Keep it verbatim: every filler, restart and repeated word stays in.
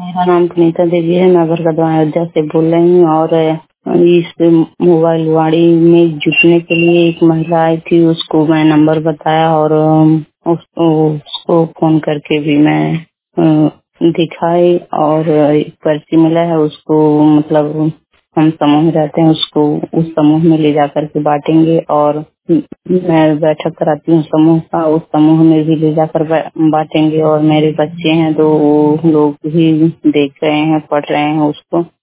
मेरा नाम पुनीता देवी है। मैं बरगदवा अयोध्या से बोल रही हूँ और इस मोबाइल वाड़ी में जुटने के लिए एक महिला आई थी, उसको मैं नंबर बताया और उसको उसको फोन करके भी मैं अ, दिखाई और एक पर्ची मिला है उसको, मतलब हम समूह में रहते हैं, उसको उस समूह में ले जा करके बांटेंगे और मैं बैठक कराती हूँ समूह का, उस समूह में भी ले जाकर बांटेंगे और मेरे बच्चे हैं तो वो लोग भी देख रहे हैं, पढ़ रहे हैं उसको।